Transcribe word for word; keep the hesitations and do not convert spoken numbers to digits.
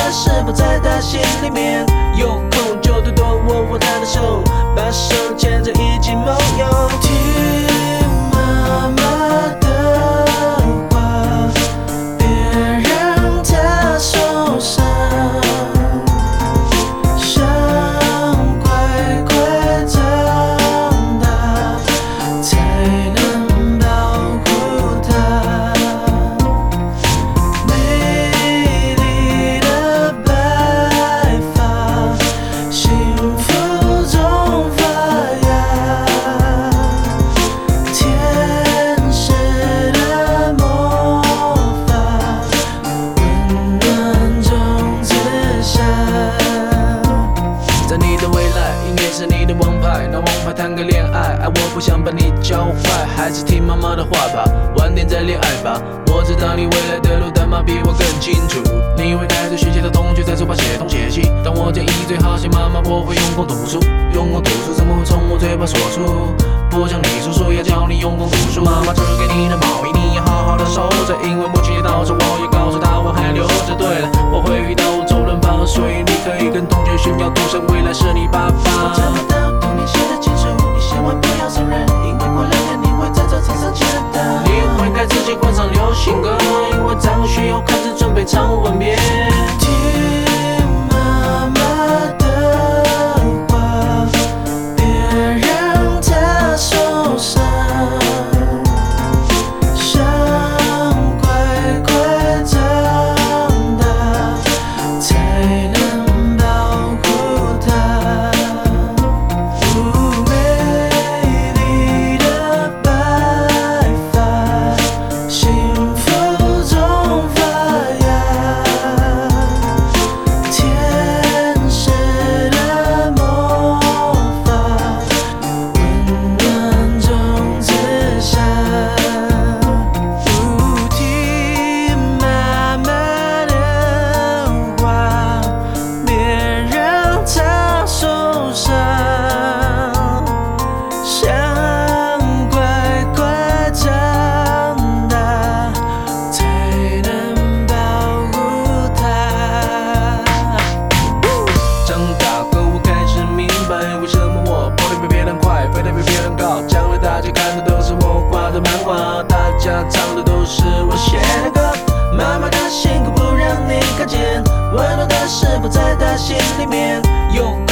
的是否在他心里面？有空就多多握握他的手，把手牵着一起梦游。听妈妈的话，别让她受伤，想乖乖长大，才能保护她。美丽的白发，幸福中发芽，天使的魔法，温暖中自下。在你的未来，音乐是你的王牌，拿王牌谈个恋爱，爱我不想把你教坏，还是听妈妈的话吧，晚点再恋爱吧。我知道你未来的路，但妈比我更清楚。你会带着学姐的同学在书包写东写西，当我建议最好写妈妈，我会用功读书，用功读书怎么会从我嘴巴说出？不像你叔叔要教你用功读书，妈妈织给你的毛衣你要好好的收着，因为母亲节到时我也告诉她我还留着。对了，我会遇到周润发，所以你可以跟同学炫耀，赌神未来是你爸爸。我找不到童年写的情书，你千万不要送人，因为过两天你会在操场上见到。你会该自己换上流行歌，因为张学友开始准备唱吻别。听妈妈的话，别让她受伤，想乖乖长大，才能保护她。哦，美丽的白发，幸福中发芽，天使的魔法，温暖中自下。哦，听妈妈的话，别让她受伤，想乖乖长大，才能保护她。长大后我开始明白，为什么我跑得比别人快，飞得比别人高。将来大家看的都是我画的漫画，大家唱的都是我写的歌。妈妈的辛苦不让你看见，温暖的是否在她心里面？有